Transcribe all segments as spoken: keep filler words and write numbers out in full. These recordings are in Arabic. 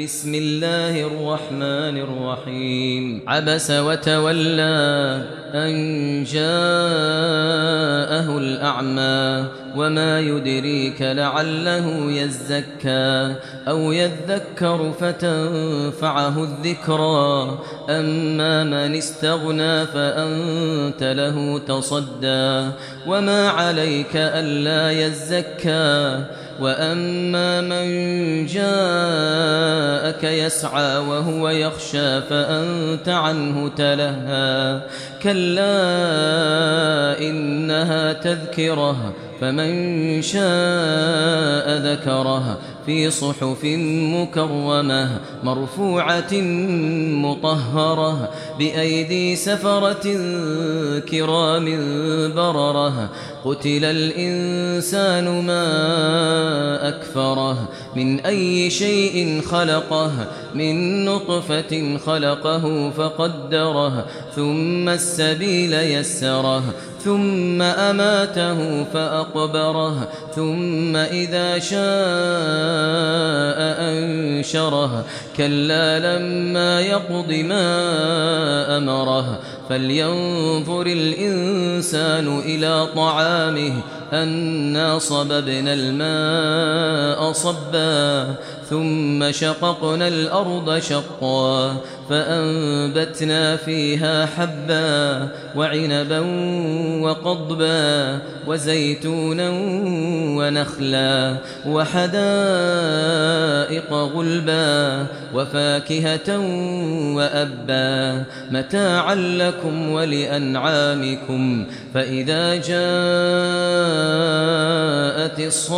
بسم الله الرحمن الرحيم عبس وتولى أن جاءه الأعمى وما يدريك لعله يزكى أو يذكر فتنفعه الذكرى أما من استغنى فأنت له تصدى وما عليك ألا يزكى وأما من جاءك يسعى وهو يخشى فأنت عنه تلهى كلا إنها تذكرة فمن شاء ذكره في صحف مكرمة مرفوعة مطهرة بأيدي سفرة كرام بررة قتل الإنسان ما أكفره من أي شيء خلقه من نطفة خلقه فقدره ثم السبيل يسره ثم أماته فأقبره ثم إذا شاء أنشره كلا لما يقض ما أمره فلينظر الإنسان إلى طعامه أنا صببنا الماء صبا ثم شققنا الأرض شقا فأنبتنا فيها حبا وعنبا وقضبا وزيتونا ونخلا وحدائق غلبا وفاكهة وأبا متاعا لكم ولأنعامكم فإذا جاءت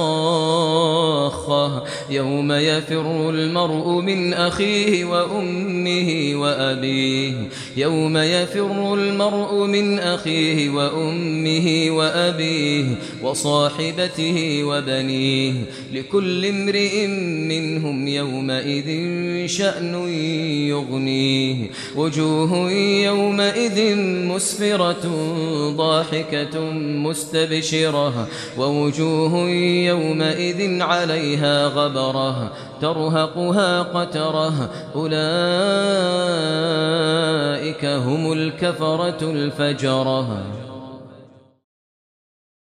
الصاخة يوم يفر المرء من أخيه وأمه وأبيه يوم يفر المرء من أخيه وأمه وأبيه وصاحبته وبنيه لكل امرئ منهم يومئذ شأن يغنيه وجوه يومئذ مسفرة ضاحكة مستبشرة ووجوه يومئذ عليها غبرة ترهقها قترة أولئك هم الكفرة الفجرة.